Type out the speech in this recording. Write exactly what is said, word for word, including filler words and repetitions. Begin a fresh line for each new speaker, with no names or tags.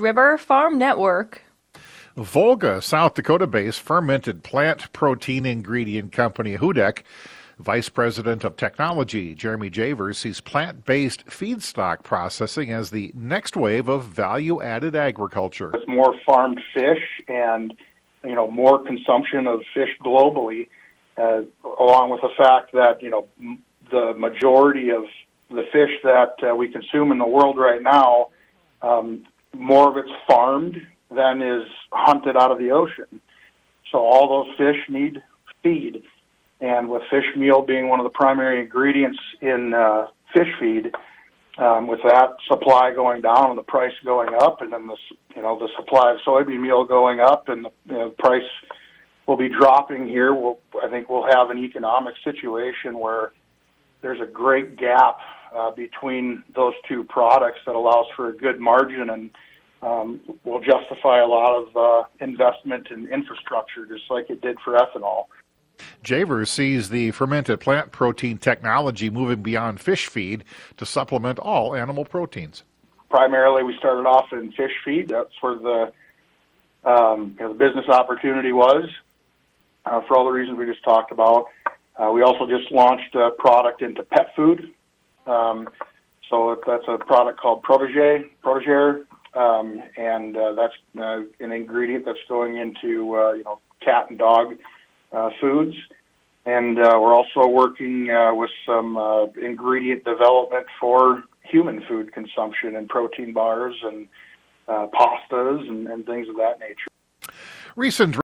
River Farm Network.
Volga, South Dakota-based fermented plant protein ingredient company Hudek Vice President of Technology Jeremy Javers sees plant-based feedstock processing as the next wave of value-added agriculture.
With more farmed fish and, you know, more consumption of fish globally, uh, along with the fact that, you know, m- the majority of the fish that uh, we consume in the world right now, um, more of it's farmed than is hunted out of the ocean. So all those fish need feed. And with fish meal being one of the primary ingredients in uh, fish feed, um, with that supply going down and the price going up, and then the you know the supply of soybean meal going up, and the you know, price will be dropping here. We'll, I think we'll have an economic situation where there's a great gap uh, between those two products that allows for a good margin and um, will justify a lot of uh, investment in infrastructure, just like it did for ethanol.
Javers sees the fermented plant protein technology moving beyond fish feed to supplement all animal proteins.
Primarily, we started off in fish feed. That's where the, um, you know, the business opportunity was, uh, for all the reasons we just talked about. Uh, we also just launched a product into pet food. Um, so that's a product called Protege, Protégère, um, and uh, that's uh, an ingredient that's going into uh, you know cat and dog Uh, foods, and uh, we're also working uh, with some uh, ingredient development for human food consumption and protein bars and uh, pastas and, and things of that nature.
Recent